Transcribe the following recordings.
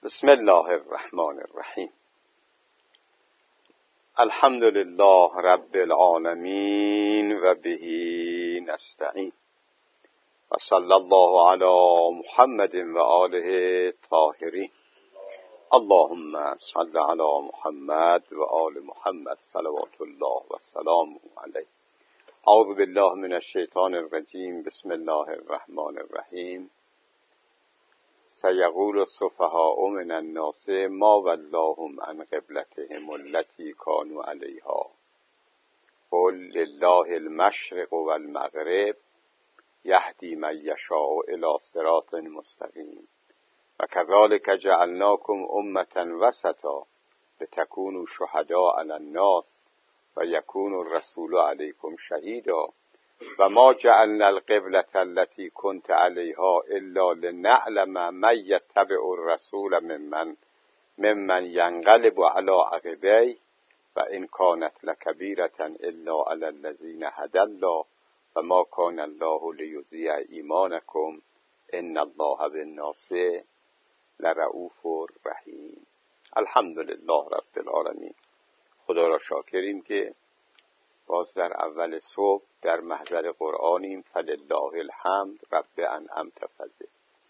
بسم الله الرحمن الرحیم. الحمد لله رب العالمین و به نستعین و صلی الله علی محمد و آله طاهرین. اللهم صل علی محمد و آل محمد صلوات الله و سلام علیه. اعوذ بالله من الشیطان الرجیم. بسم الله الرحمن الرحیم. سیقول السفهاء من الناس ما ولاهم عن قبلتهم التي كانوا عليها قل لله المشرق والمغرب يهدي من يشاء الى صراط مستقيم وكذلك جعلناكم امة وسطا لتكونوا شهداء على الناس ويكون الرسول عليكم شهيدا وما جعلنا القبلة التي كنت عليها إلا لنعلم من يتبع الرسول ممن ينقلب على عقبيه وإن كانت لكبيرة إلا على الذين هدى الله وما كان الله ليضيع إيمانكم إن الله بالناس لرؤوف رحیم. الحمد لله رب العالمین. خدا را شاکریم که باز در اول صبح در محضر قرآنیم. فلله الحمد رب انعمت فضل.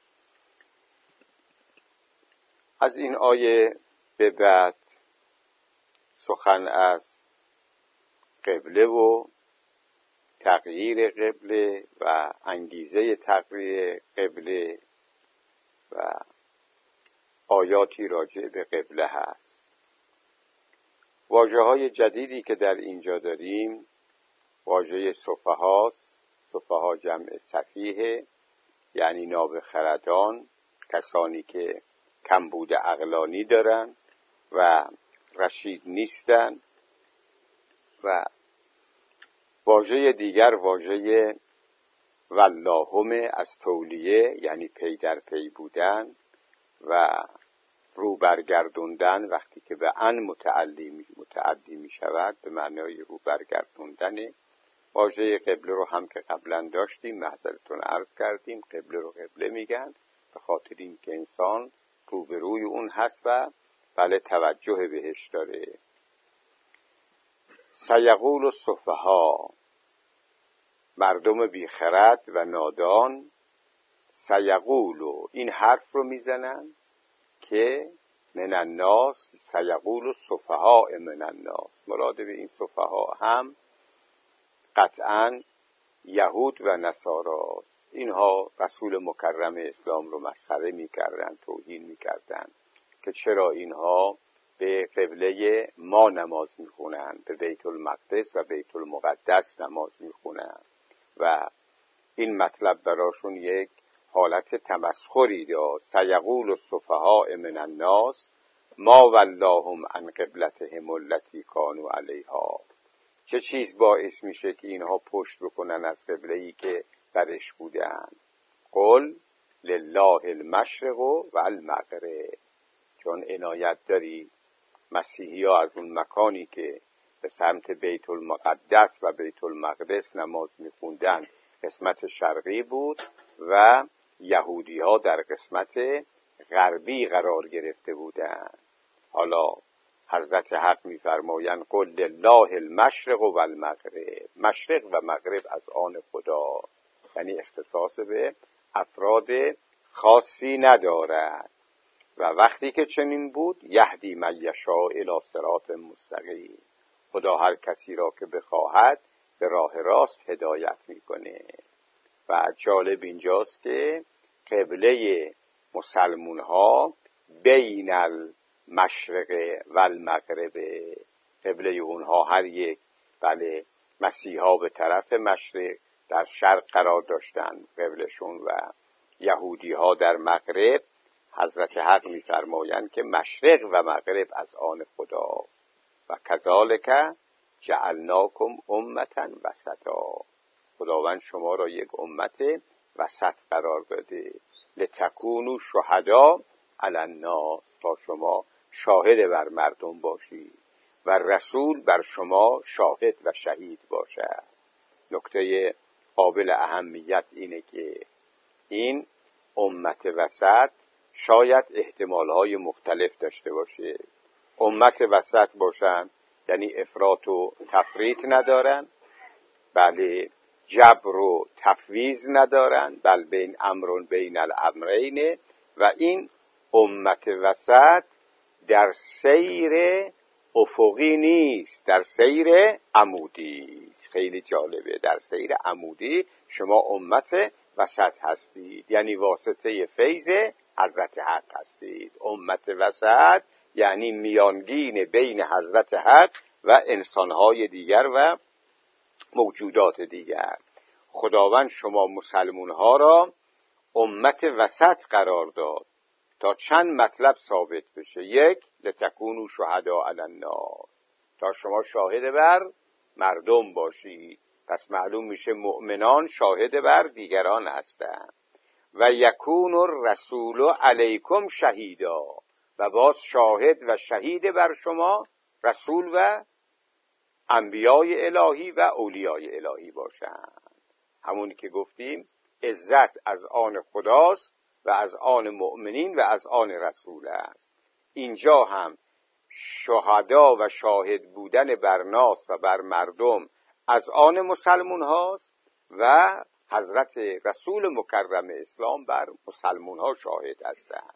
از این آیه به بعد سخن از قبله و تغییر قبله و انگیزه تغییر قبله و آیاتی راجع به قبله هست. واژه‌های جدیدی که در اینجا داریم واژه سفهاست. سفها جمع سفیه، یعنی نابخردان، کسانی که کمبود عقلانی دارن و رشید نیستن. و واژه دیگر واژه ولاهم از تولیه، یعنی پی در پی بودن و رو برگردوندن. وقتی که به ان متعدی می شود به معنای رو برگردوندن. واژه قبله رو هم که قبلا داشتیم محضرتون عرض کردیم. قبله رو قبله میگن به خاطر این که انسان روبروی اون هست و بله توجه بهش داره. سیقول السفها، مردم بیخرد و نادان سیقولو این حرف رو میزنن که من الناس، سیقول السفهاء من الناس. مراد به این سفها هم قطعاً یهود و نصاراست. اینها رسول مکرم اسلام رو مسخره میکردن، توهین میکردن که چرا اینها به قبله ما نماز میخونن، به بیت المقدس و بیت المقدس نماز میخونن و این مطلب براشون یک حالت تمسخری داد. سیقول السفهاء من الناس ما ولاهم عن قبلتهم التي كانوا عليها. چه چیز باعث میشه که اینها پشت بکنن از قبله‌ای که برش بودن؟ قل لله المشرق و المغرب. چون عنایت داری مسیحی ها از اون مکانی که به سمت بیت المقدس و بیت المقدس نماز میخوندن قسمت شرقی بود و یهودی ها در قسمت غربی قرار گرفته بودند. حالا حضرت حق می‌فرمایند قل لله المشرق و المغرب. مشرق و مغرب از آن خدا، یعنی اختصاص به افراد خاصی ندارد. و وقتی که چنین بود یهدی من یشاء الی صراط مستقیم. خدا هر کسی را که بخواهد به راه راست هدایت میکنه. و جالب اینجاست که قبله مسلمون ها بین المشرق و المغرب، قبله اونها هر یک، بله مسیحا به طرف مشرق در شرق قرار داشتن قبلشون و یهودی ها در مغرب. حضرت حق میفرمایند که مشرق و مغرب از آن خدا و کذالک جعلناکم امة وسطا. خداوند شما را یک امت وسط قرار داده. لتکونوا شهداء علی الناس، تا شما شاهد بر مردم باشید و رسول بر شما شاهد و شهید باشد. نکته قابل اهمیت اینه که این امت وسط شاید احتمالهای مختلف داشته باشه. امت وسط باشن یعنی افراط و تفریط ندارن، بله جبر و تفویض ندارن، بل بین امر بین الامرین، و این امت وسط در سیر افقی نیست، در سیر عمودی. خیلی جالبه، در سیر عمودی شما امت وسط هستید، یعنی واسطه فیض حضرت حق هستید. امت وسط یعنی میانگین بین حضرت حق و انسانهای دیگر و موجودات دیگر. خداوند شما مسلمون ها را امت وسط قرار داد تا چند مطلب ثابت بشه. یک، لتکونوا شهداء علی الناس، تا شما شاهد بر مردم باشید. پس معلوم میشه مؤمنان شاهد بر دیگران هستند. و یکون الرسول علیکم شهیدا، و باز شاهد و شهید بر شما رسول و انبیای الهی و اولیای الهی باشند. همونی که گفتیم عزت از آن خداست و از آن مؤمنین و از آن رسول است. اینجا هم شهدا و شاهد بودن بر ناس و بر مردم از آن مسلمون هاست و حضرت رسول مکرم اسلام بر مسلمون ها شاهد هستند.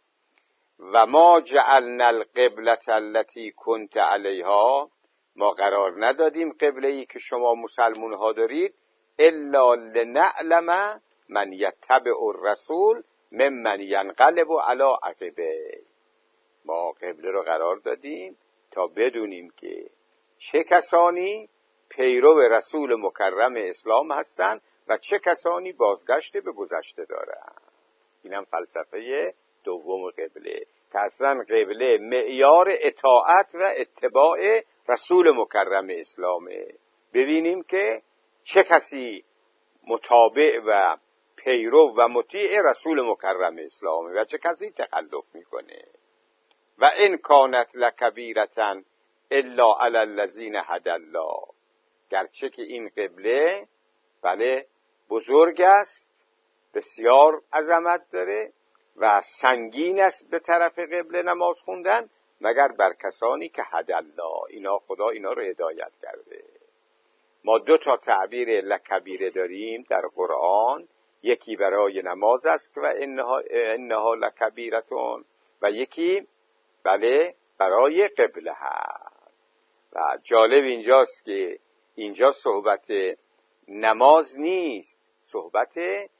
و ما جعلنا القبلة التي كنت علیها، ما قرار ندادیم قبله‌ای که شما مسلمون ها دارید، الا لنعلم من یتبع الرسول ممن ینقلب علی عقبیه. ما قبله رو قرار دادیم تا بدونیم که چه کسانی پیرو رسول مکرم اسلام هستند و چه کسانی بازگشت به گذشته دارند. اینم فلسفه دوم قبله، که اصلا قبله معیار اطاعت و اتباع رسول مکرم اسلامه. ببینیم که چه کسی متابع و پیرو و مطیع رسول مکرم اسلامه و چه کسی تخلف میکنه. و ان کانت لکبیرة الا علی الذین هدی الله، گرچه که این قبله بله بزرگ است، بسیار عظمت داره و سنگین است به طرف قبله نماز خوندن، مگر بر کسانی که هدی الله، اینا خدا اینا رو هدایت کرده. ما 2 تعبیر لکبیره داریم در قرآن، یکی برای نماز است و انها لکبیرتون، و یکی بله برای قبله هست. و جالب اینجاست که اینجا صحبت نماز نیست، صحبت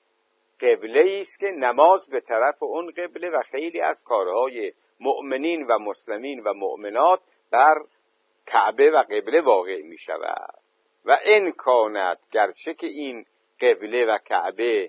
قبله است که نماز به طرف اون قبله و خیلی از کارهای مؤمنین و مسلمین و مؤمنات بر کعبه و قبله واقع می شود. و ان کانت، گرچه که این قبله و کعبه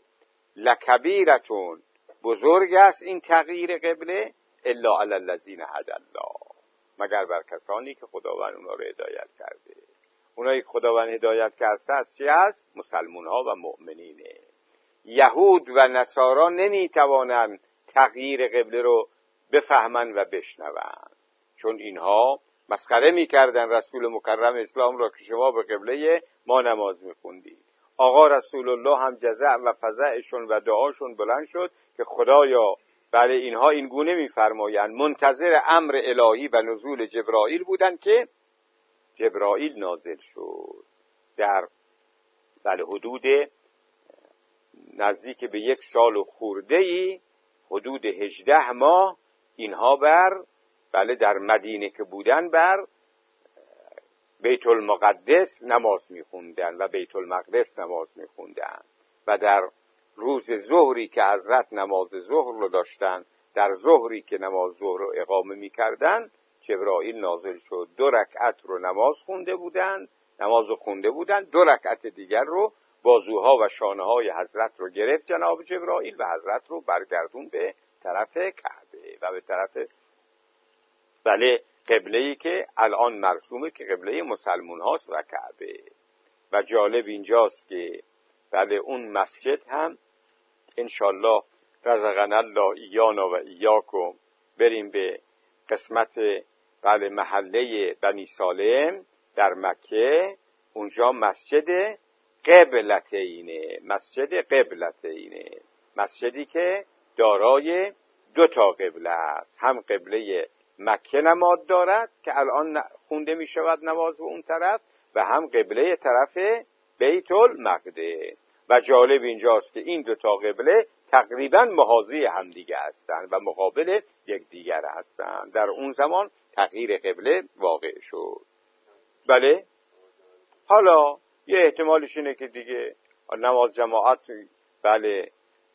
لکبیرتون بزرگ است این تغییر قبله، الا علی الذین هدی الله، مگر بر کسانی که خداوند اونا رو هدایت کرده. اونایی که خداوند هدایت کرده است چی است؟ مسلمون ها و مؤمنینه. یهود و نصارا نمیتوانند تغییر قبله رو بفهمند و بشنوند، چون اینها مسخره میکردن رسول مکرم اسلام را که شما به قبله ما نماز میخوندید. آقا رسول الله هم جزع و فزعشون و دعاشون بلند شد که خدایا بله اینها این گونه میفرمایند، منتظر امر الهی و نزول جبرائیل بودند که جبرائیل نازل شد. در بله حدود نزدیک به 1 سال و خورده‌ای، حدود 18 ماه اینها بله در مدینه که بودن بر بیت المقدس نماز میخوندن و بیت المقدس نماز میخوندن و در روز ظهری که حضرت نماز ظهر رو داشتن، در ظهری که نماز ظهر رو اقامه میکردن، جبرائیل نازل شد. 2 رکعت رو نماز خونده بودن 2 رکعت دیگر رو بازوها و شانه های حضرت رو گرفت جناب جبرائیل و حضرت رو برگردون به طرف کعبه و به طرف بله قبله‌ای که الان مرسومه که قبله مسلمون هاست و کعبه. و جالب اینجاست که بله اون مسجد هم انشالله رزقنا الله ایانا و ایاکم بریم به قسمت بله محله بنی سالم در مکه، اونجا مسجد قبلتینه، مسجدی که دارای دو تا قبله است، هم قبله مکه نماد دارد که الان خونده می شود نماز اون طرف، و هم قبله طرف بیت المقدس. و جالب اینجاست که این دو تا قبله تقریبا محاذی همدیگه هستند و مقابل یکدیگر هستند. در اون زمان تغییر قبله واقع شد. بله، حالا یه احتمالش اینه که دیگه نماز جماعت، بله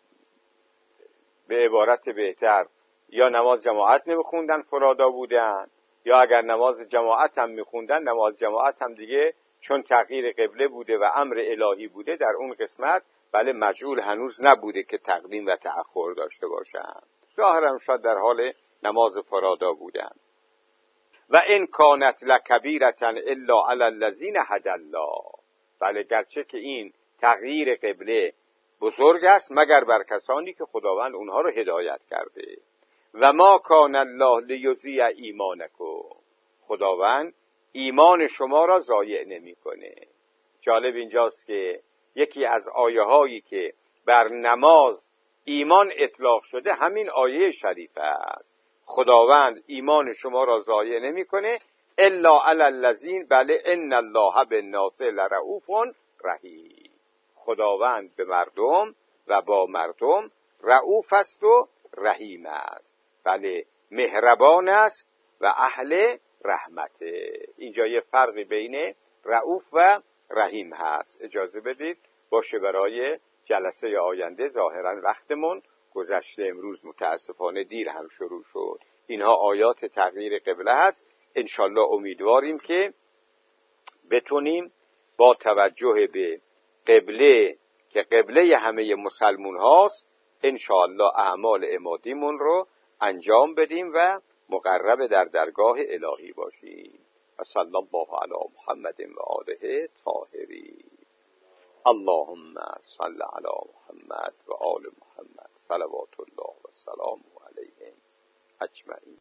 به عبارت بهتر، یا نماز جماعت نمیخوندن فرادا بودن، یا اگر نماز جماعت هم میخوندن، نماز جماعت هم دیگه چون تغییر قبله بوده و امر الهی بوده در اون قسمت، بله مجعول هنوز نبوده که تقدیم و تأخر داشته باشن، ظاهرا شاید در حال نماز فرادا بودن. و ان کانت لکبیرة الا علی الذین هدی الله، بله گرچه که این تغییر قبله بزرگ است مگر بر کسانی که خداوند اونها رو هدایت کرده. و ما کان الله لیضیع ایمانکم، خداوند ایمان شما را ضایع نمیکنه. جالب اینجاست که یکی از آیه هایی که بر نماز ایمان اطلاق شده همین آیه شریفه است. خداوند ایمان شما را ضایع نمیکنه الا علی الذین، بله ان الله بالناس لرؤوف رحیم. خداوند به مردم و با مردم رؤوف است و رحیم است، بله مهربان است و اهل رحمته. اینجا یه فرقی بین رؤوف و رحیم هست. اجازه بدید باشه برای جلسه آینده، ظاهرا وقتمون گذشته، امروز متاسفانه دیر هم شروع شد. اینها آیات تغییر قبله هست. انشالله امیدواریم که بتونیم با توجه به قبله که قبله همه مسلمون هاست انشالله اعمال عمادیمون رو انجام بدیم و مقرب در درگاه الهی باشیم. و صلی الله علی محمد و آله طاهرین. اللهم صل علی محمد و آل محمد صلوات الله و سلام علیهم اجمعین.